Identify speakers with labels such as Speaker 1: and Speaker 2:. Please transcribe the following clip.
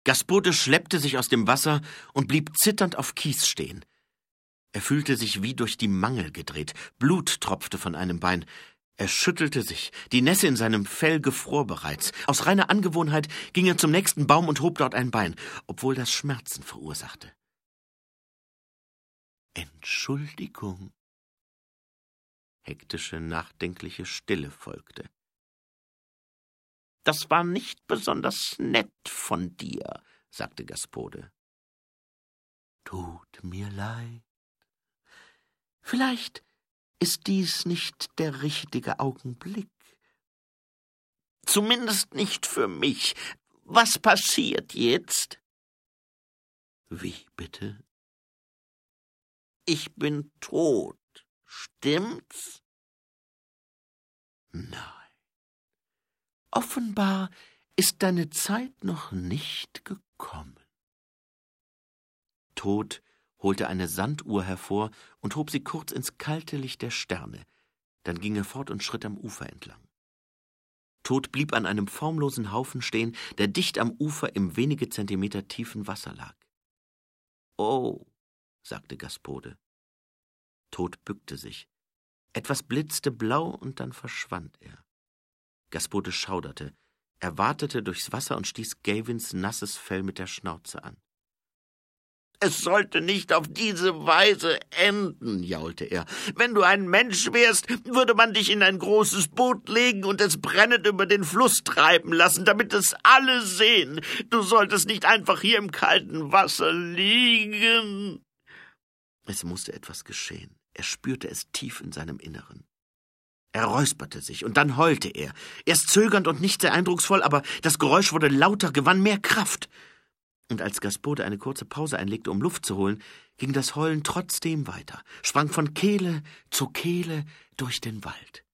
Speaker 1: Gaspode schleppte sich aus dem Wasser und blieb zitternd auf Kies stehen. Er fühlte sich wie durch die Mangel gedreht. Blut tropfte von einem Bein. Er schüttelte sich. Die Nässe in seinem Fell gefror bereits. Aus reiner Angewohnheit ging er zum nächsten Baum und hob dort ein Bein, obwohl das Schmerzen verursachte. Entschuldigung. Hektische, nachdenkliche Stille folgte. »Das war nicht besonders nett von dir«, sagte Gaspode. »Tut mir leid. Vielleicht ist dies nicht der richtige Augenblick. Zumindest nicht für mich. Was passiert jetzt?« »Wie bitte?« »Ich bin tot. Stimmt's?« »Nein. Offenbar ist deine Zeit noch nicht gekommen.« Tod holte eine Sanduhr hervor und hob sie kurz ins kalte Licht der Sterne. Dann ging er fort und schritt am Ufer entlang. Tod blieb an einem formlosen Haufen stehen, der dicht am Ufer im wenige Zentimeter tiefen Wasser lag. »Oh«, sagte Gaspode. Tod bückte sich. Etwas blitzte blau und dann verschwand er. Gaspode schauderte. Er watete durchs Wasser und stieß Gavins nasses Fell mit der Schnauze an. »Es sollte nicht auf diese Weise enden«, jaulte er. »Wenn du ein Mensch wärst, würde man dich in ein großes Boot legen und es brennend über den Fluss treiben lassen, damit es alle sehen. Du solltest nicht einfach hier im kalten Wasser liegen.« Es musste etwas geschehen. Er spürte es tief in seinem Inneren. Er räusperte sich, und dann heulte er. Erst zögernd und nicht sehr eindrucksvoll, aber das Geräusch wurde lauter, gewann mehr Kraft. Und als Gaspode eine kurze Pause einlegte, um Luft zu holen, ging das Heulen trotzdem weiter, sprang von Kehle zu Kehle durch den Wald.